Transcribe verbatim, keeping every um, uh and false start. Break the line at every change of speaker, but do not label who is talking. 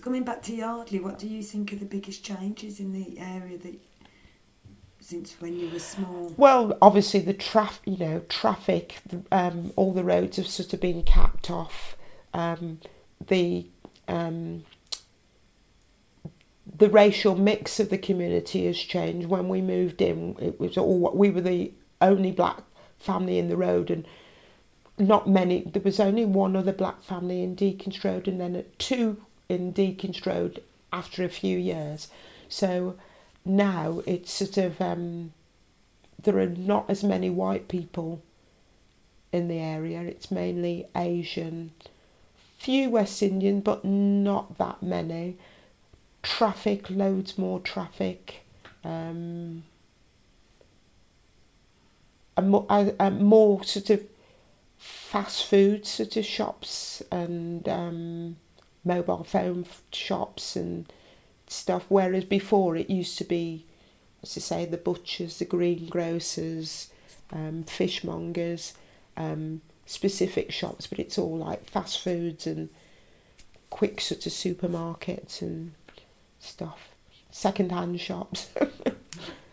coming back to Yardley, what do you think are the biggest changes in the area that since when you were small?
Well, obviously the traf, you know, traffic, um, all the roads have sort of been capped off. Um, the um, the racial mix of the community has changed. When we moved in, it was all we were the only black family in the road, and not many. There was only one other black family in Deacon's Road, and then two in Deacon's Road after a few years. So now it's sort of um, there are not as many white people in the area. It's mainly Asian, few West Indian, but not that many. Traffic, loads more traffic. Um, and more, uh, uh, more sort of fast food sort of shops and um, mobile phone shops and stuff. Whereas before it used to be, as I say, the butchers, the greengrocers, um, fishmongers, um, specific shops, but it's all like fast foods and quick sort of supermarkets and stuff, second-hand shops.